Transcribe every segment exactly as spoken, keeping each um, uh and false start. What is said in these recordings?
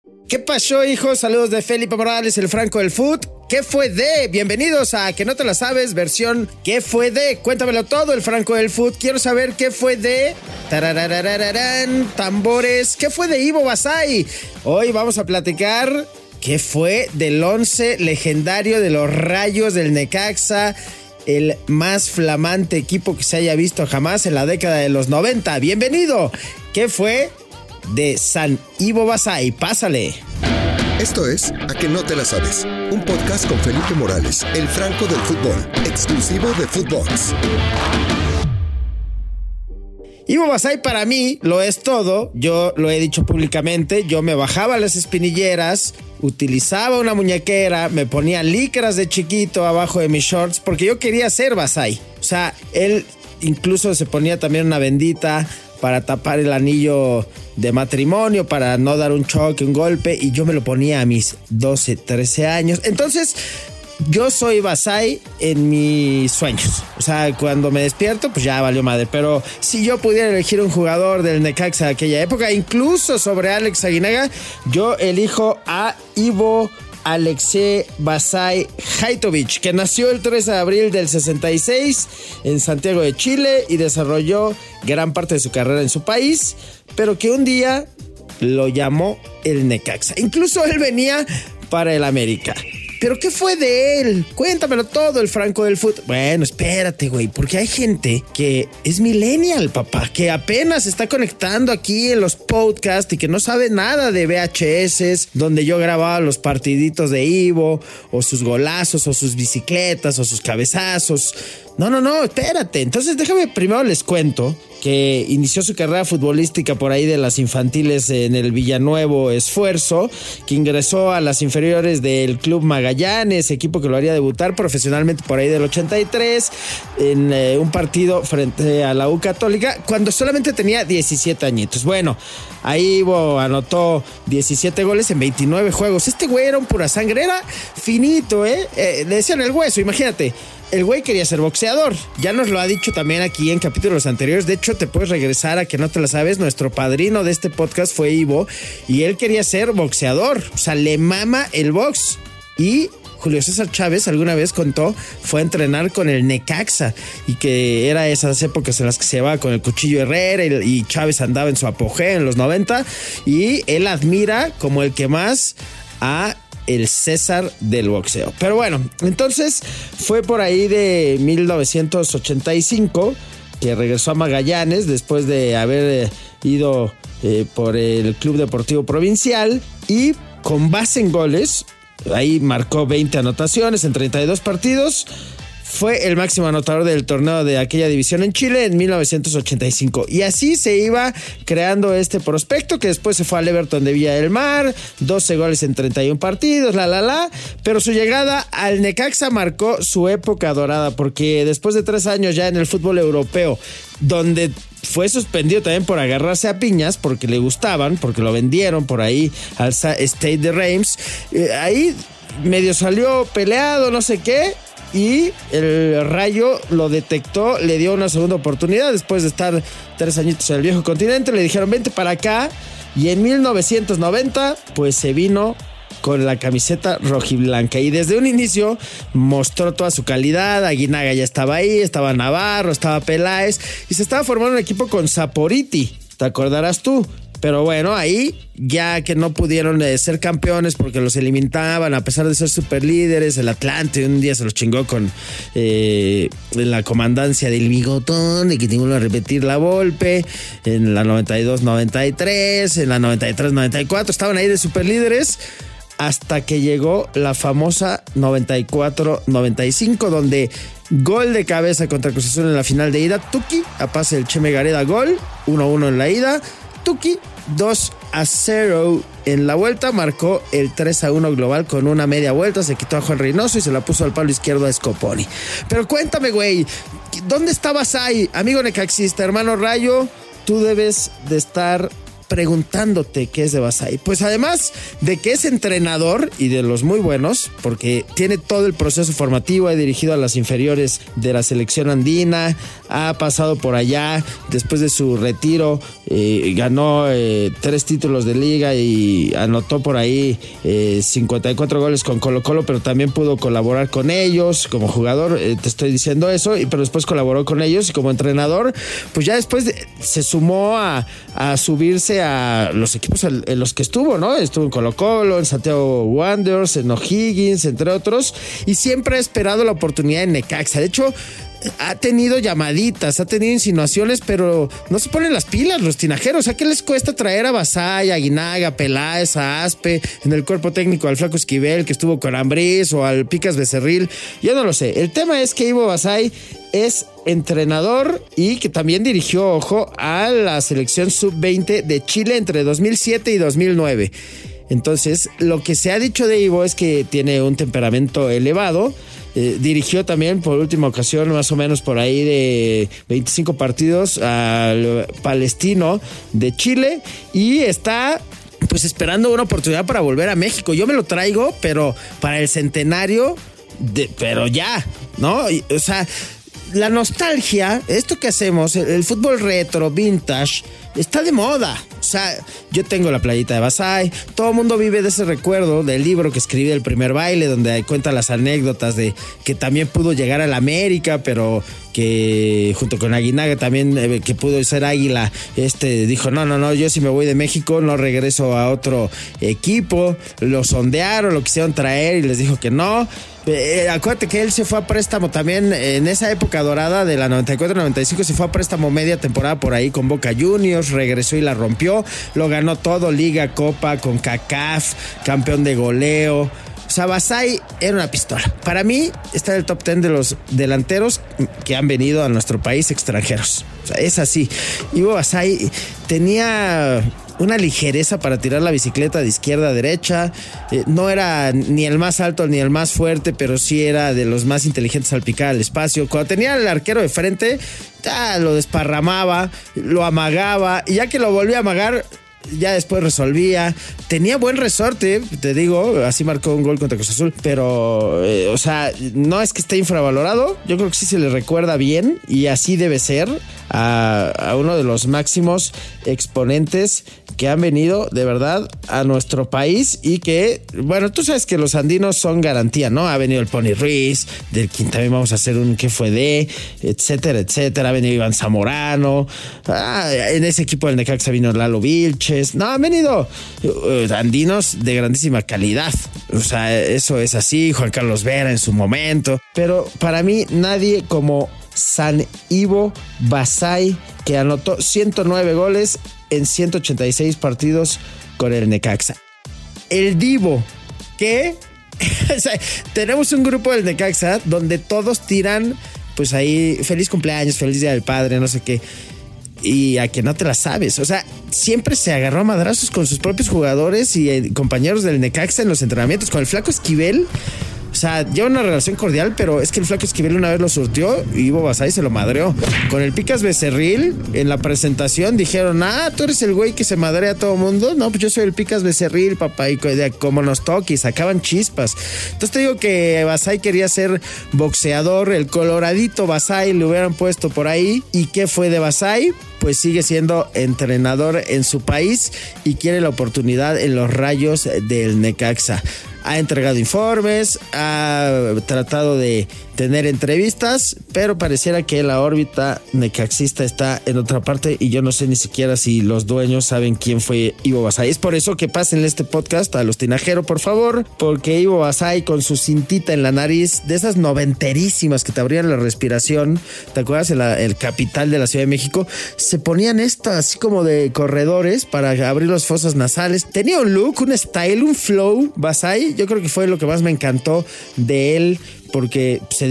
¿Qué pasó, hijos? Saludos de Felipe Morales, el Franco del Foot. ¿Qué fue de? Bienvenidos a Que No Te La Sabes, versión ¿Qué fue de? Cuéntamelo todo, el Franco del Foot. Quiero saber qué fue de... Tarararararán, tambores. ¿Qué fue de Ivo Basay? Hoy vamos a platicar qué fue del once legendario de los Rayos del Necaxa, el más flamante equipo que se haya visto jamás en la década de los noventa. Bienvenido. ¿Qué fue de San Ivo Basay? Pásale. Esto es A Que No Te La Sabes, un podcast con Felipe Morales, el Franco del fútbol, exclusivo de Footbox. Ivo Basay para mí lo es todo. Yo lo he dicho públicamente. Yo me bajaba las espinilleras, utilizaba una muñequera, me ponía licras de chiquito abajo de mis shorts porque yo quería ser Basay. O sea, él incluso se ponía también una bendita para tapar el anillo de matrimonio, para no dar un choque, un golpe, y yo me lo ponía a mis doce, trece años. Entonces, yo soy Basay en mis sueños. O sea, cuando me despierto, pues ya valió madre. Pero si yo pudiera elegir un jugador del Necaxa de aquella época, incluso sobre Alex Aguinaga, yo elijo a Ivo Alexey Basay Hajtovic, que nació el trece de abril del sesenta y seis en Santiago de Chile y desarrolló gran parte de su carrera en su país, pero que un día lo llamó el Necaxa. Incluso él venía para el América. ¿Pero qué fue de él? Cuéntamelo todo, el Franco del Foot. Bueno, espérate, güey, porque hay gente que es millennial, papá, que apenas está conectando aquí en los podcasts y que no sabe nada de V H S, donde yo grababa los partiditos de Ivo, o sus golazos, o sus bicicletas, o sus cabezazos. No, no, no, espérate. Entonces déjame primero les cuento que inició su carrera futbolística por ahí de las infantiles en el Villanuevo Esfuerzo, que ingresó a las inferiores del Club Magallanes, equipo que lo haría debutar profesionalmente por ahí del ochenta y tres, en eh, un partido frente a la U Católica, cuando solamente tenía diecisiete añitos. Bueno, ahí Ivo anotó diecisiete goles en veintinueve juegos. Este güey era un pura sangre, era finito, ¿eh? eh le decían el hueso, imagínate. El güey quería ser boxeador. Ya nos lo ha dicho también aquí en capítulos anteriores. De hecho, te puedes regresar a Que No Te La Sabes. Nuestro padrino de este podcast fue Ivo y él quería ser boxeador. O sea, le mama el box. Y Julio César Chávez alguna vez contó, fue a entrenar con el Necaxa y que era esas épocas en las que se llevaba con el Cuchillo Herrera y, y Chávez andaba en su apogeo en los noventa, y él admira como el que más a el César del boxeo. Pero bueno, entonces fue por ahí de mil novecientos ochenta y cinco que regresó a Magallanes después de haber ido eh, por el Club Deportivo Provincial, y con base en goles, ahí marcó veinte anotaciones en treinta y dos partidos. Fue el máximo anotador del torneo de aquella división en Chile en mil novecientos ochenta y cinco. Y así se iba creando este prospecto, que después se fue al Everton de Villa del Mar, doce goles en treinta y un partidos, la la la. Pero su llegada al Necaxa marcó su época dorada, porque después de tres años ya en el fútbol europeo, donde fue suspendido también por agarrarse a piñas, porque le gustaban, porque lo vendieron por ahí al Stade de Reims, eh, ahí medio salió peleado, no sé qué, y el Rayo lo detectó, le dio una segunda oportunidad después de estar tres añitos en el viejo continente. Le dijeron vente para acá, y en mil novecientos noventa pues se vino con la camiseta rojiblanca y desde un inicio mostró toda su calidad. Aguinaga ya estaba ahí, estaba Navarro, estaba Peláez y se estaba formando un equipo con Saporiti, te acordarás tú. Pero bueno, ahí ya que no pudieron eh, ser campeones porque los eliminaban a pesar de ser superlíderes, el Atlante un día se los chingó con eh, la comandancia del Bigotón y que tengo que repetir la Volpe en la noventa y dos noventa y tres, en la noventa y tres noventa y cuatro, estaban ahí de superlíderes hasta que llegó la famosa noventa y cuatro noventa y cinco, donde gol de cabeza contra Cruz Azul en la final de ida, Tuki, a pase del Cheme Gareda, gol, uno a uno en la ida, Tuki, dos a cero en la vuelta, marcó el tres a uno global con una media vuelta, se quitó a Juan Reynoso y se la puso al palo izquierdo a Scoponi. Pero cuéntame, güey, ¿dónde estabas ahí? Amigo necaxista, hermano Rayo, tú debes de estar preguntándote qué es de Vasai. Pues además de que es entrenador y de los muy buenos, porque tiene todo el proceso formativo, ha dirigido a las inferiores de la selección andina, ha pasado por allá, después de su retiro eh, ganó eh, tres títulos de liga y anotó por ahí eh, cincuenta y cuatro goles con Colo Colo, pero también pudo colaborar con ellos como jugador, eh, te estoy diciendo eso, y, pero después colaboró con ellos y como entrenador, pues ya después de, se sumó a, a subirse a los equipos en, en los que estuvo, ¿no? Estuvo en Colo Colo, en Santiago Wanderers, en O'Higgins, entre otros, y siempre ha esperado la oportunidad en Necaxa. De hecho, ha tenido llamaditas, ha tenido insinuaciones, pero no se ponen las pilas los tinajeros. ¿A qué les cuesta traer a Vasai, a Aguinaga, Peláez, a Aspe, en el cuerpo técnico al Flaco Esquivel, que estuvo con Ambriz, o al Picas Becerril? Yo no lo sé. El tema es que Ivo Vasai es entrenador y que también dirigió, ojo, a la selección sub veinte de Chile entre dos mil siete y dos mil nueve. Entonces, lo que se ha dicho de Ivo es que tiene un temperamento elevado. Eh, dirigió también por última ocasión más o menos por ahí de veinticinco partidos al Palestino de Chile y está pues esperando una oportunidad para volver a México. Yo me lo traigo, pero para el centenario, de, pero ya, ¿no? Y, o sea, la nostalgia, esto que hacemos, el, el fútbol retro, vintage, está de moda. O sea, yo tengo la playita de Vasai, todo el mundo vive de ese recuerdo del libro que escribí, El Primer Baile, donde cuenta las anécdotas de que también pudo llegar a la América, pero que junto con Aguinaga también, eh, que pudo ser Águila, este dijo, no, no, no, yo si me voy de México no regreso a otro equipo. Lo sondearon, lo quisieron traer y les dijo que no. Eh, acuérdate que él se fue a préstamo también en esa época dorada de la noventa y cuatro noventa y cinco, se fue a préstamo media temporada por ahí con Boca Juniors, regresó y la rompió, lo ganó todo, Liga, Copa, con CACAF, campeón de goleo. O sea, Vasai era una pistola. Para mí está en el top diez de los delanteros que han venido a nuestro país extranjeros. O sea, es así. Ivo Vasai tenía una ligereza para tirar la bicicleta de izquierda a derecha. Eh, no era ni el más alto ni el más fuerte, pero sí era de los más inteligentes al picar al espacio. Cuando tenía al arquero de frente, ya lo desparramaba, lo amagaba, y ya que lo volvía a amagar, ya después resolvía. Tenía buen resorte, te digo, así marcó un gol contra Cruz Azul, pero eh, o sea, no es que esté infravalorado. Yo creo que sí se le recuerda bien y así debe ser a, a uno de los máximos exponentes que han venido de verdad a nuestro país y que, bueno, tú sabes que los andinos son garantía, ¿no? Ha venido el Pony Ruiz, del quien también vamos a hacer un que fue de, etcétera, etcétera. Ha venido Iván Zamorano, ah, en ese equipo del Necaxa vino Lalo Vilches. No, han venido uh, andinos de grandísima calidad. O sea, eso es así. Juan Carlos Vera en su momento. Pero para mí nadie como San Ivo Vasai, que anotó ciento nueve goles en ciento ochenta y seis partidos con el Necaxa. El Divo, que o sea, tenemos un grupo del Necaxa donde todos tiran, pues ahí, feliz cumpleaños, feliz día del padre, no sé qué. Y a que no te la sabes. O sea, siempre se agarró a madrazos con sus propios jugadores y eh, compañeros del Necaxa en los entrenamientos. Con el Flaco Esquivel, o sea, lleva una relación cordial, pero es que el Flaco Esquivel una vez lo surtió y Ivo Vasai se lo madreó. Con el Picas Becerril, en la presentación dijeron, ah, tú eres el güey que se madrea a todo mundo. No, pues yo soy el Picas Becerril, papá, y como nos toque, y sacaban chispas. Entonces te digo que Vasai quería ser boxeador, el coloradito Vasai le hubieran puesto por ahí. ¿Y qué fue de Vasai? Pues sigue siendo entrenador en su país y quiere la oportunidad en los Rayos del Necaxa. Ha entregado informes, ha tratado de tener entrevistas, pero pareciera que la órbita necaxista está en otra parte y yo no sé ni siquiera si los dueños saben quién fue Ivo Vasai. Es por eso que pasen este podcast a los tinajeros, por favor, porque Ivo Vasai con su cintita en la nariz, de esas noventerísimas que te abrían la respiración, ¿te acuerdas? En la, el capital de la Ciudad de México, se ponían estas así como de corredores para abrir las fosas nasales. Tenía un look, un style, un flow, Vasai. Yo creo que fue lo que más me encantó de él, porque se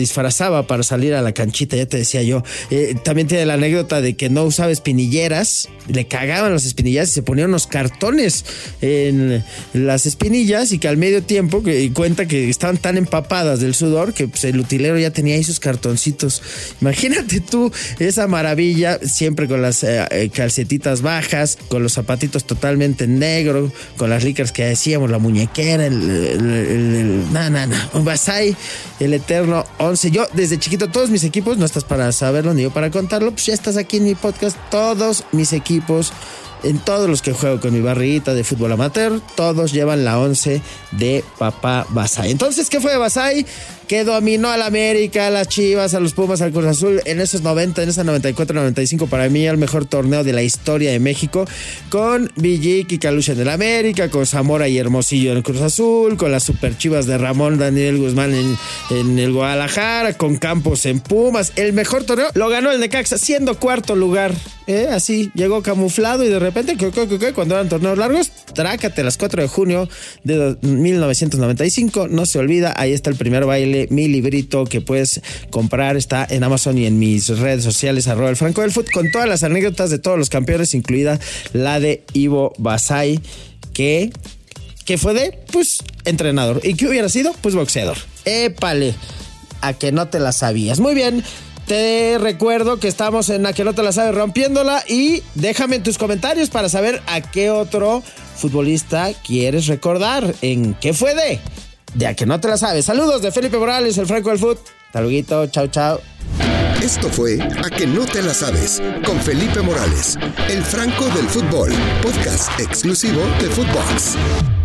disfrazaba para salir a la canchita, ya te decía yo. Eh, también tiene la anécdota de que no usaba espinilleras, le cagaban las espinillas y se ponían unos cartones en las espinillas y que al medio tiempo que, cuenta que estaban tan empapadas del sudor que pues, el utilero ya tenía ahí sus cartoncitos. Imagínate tú esa maravilla, siempre con las eh, calcetitas bajas, con los zapatitos totalmente negros, con las licras que decíamos, la muñequera, el, el, el, el no, no, no, un Vasai, el eterno once. Yo desde chiquito, todos mis equipos, no estás para saberlo ni yo para contarlo, pues ya estás aquí en mi podcast, todos mis equipos, en todos los que juego con mi barriguita de fútbol amateur, todos llevan la once de papá Vasai. Entonces, ¿qué fue de Vasai? Que dominó al América, a las Chivas, a los Pumas, al Cruz Azul en esos noventa, en esa noventa y cuatro noventa y cinco, para mí el mejor torneo de la historia de México, con Villic y Calucha en el América, con Zamora y Hermosillo en el Cruz Azul, con las super Chivas de Ramón Daniel Guzmán en, en el Guadalajara, con Campos en Pumas. El mejor torneo lo ganó el Necaxa, siendo cuarto lugar. ¿Eh? Así, llegó camuflado y de repente, cuando eran torneos largos, trácate, las cuatro de junio de mil novecientos noventa y cinco, no se olvida, ahí está el primer baile, mi librito que puedes comprar, está en Amazon y en mis redes sociales, arroba el Franco del Foot, con todas las anécdotas de todos los campeones, incluida la de Ivo Vasai, que, que fue de, pues, entrenador, y que hubiera sido, pues, boxeador. Épale, a que no te la sabías. Muy bien. Te recuerdo que estamos en A que no te la sabes rompiéndola y déjame en tus comentarios para saber a qué otro futbolista quieres recordar, en qué fue de, de A que no te la sabes. Saludos de Felipe Morales, el Franco del Foot. Hasta luego, chao, chao. Esto fue A que no te la sabes con Felipe Morales, el Franco del Fútbol, podcast exclusivo de Footbox.